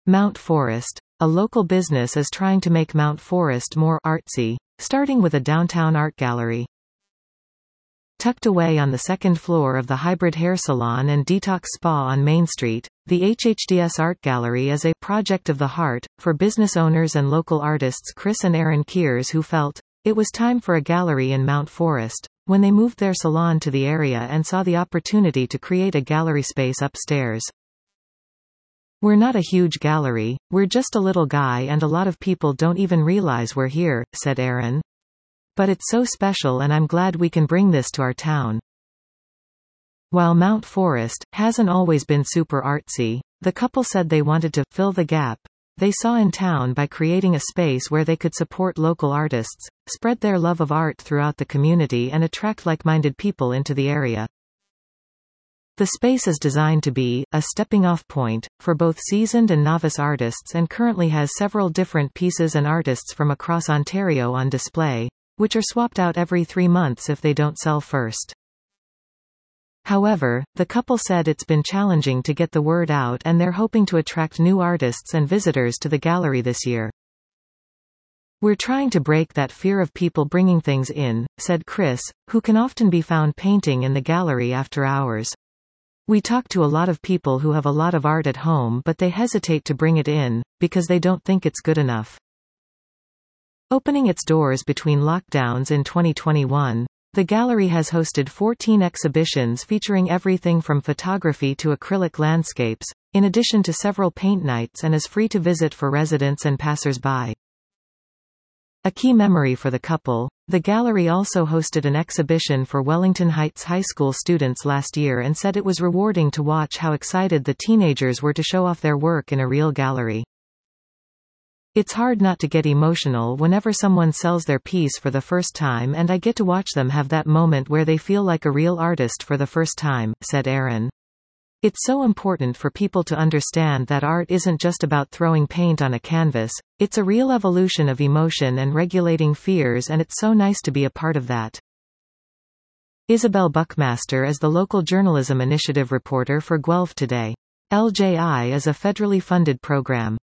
Mount Forest. A local business is trying to make Mount Forest more artsy, starting with a downtown art gallery. Tucked away on the second floor of the Hybrid Hair Salon and Detox Spa on Main Street, the HHDS Art Gallery is a project of the heart for business owners and local artists Chris and Aaron Kears, who felt it was time for a gallery in Mount Forest when they moved their salon to the area and saw the opportunity to create a gallery space upstairs. "We're not a huge gallery, we're just a little guy and a lot of people don't even realize we're here," said Aaron. "But it's so special and I'm glad we can bring this to our town." While Mount Forest hasn't always been super artsy, the couple said they wanted to fill the gap they saw in town by creating a space where they could support local artists, spread their love of art throughout the community and attract like-minded people into the area. The space is designed to be a stepping-off point for both seasoned and novice artists and currently has several different pieces and artists from across Ontario on display, which are swapped out every 3 months if they don't sell first. However, the couple said it's been challenging to get the word out and they're hoping to attract new artists and visitors to the gallery this year. "We're trying to break that fear of people bringing things in," said Chris, who can often be found painting in the gallery after hours. "We talk to a lot of people who have a lot of art at home but they hesitate to bring it in, because they don't think it's good enough." Opening its doors between lockdowns in 2021, the gallery has hosted 14 exhibitions featuring everything from photography to acrylic landscapes, in addition to several paint nights, and is free to visit for residents and passers-by. A key memory for the couple, the gallery also hosted an exhibition for Wellington Heights High School students last year and said it was rewarding to watch how excited the teenagers were to show off their work in a real gallery. "It's hard not to get emotional whenever someone sells their piece for the first time and I get to watch them have that moment where they feel like a real artist for the first time," said Aaron. "It's so important for people to understand that art isn't just about throwing paint on a canvas, it's a real evolution of emotion and regulating fears, and it's so nice to be a part of that." Isabel Buckmaster is the local journalism initiative reporter for Guelph Today. LJI is a federally funded program.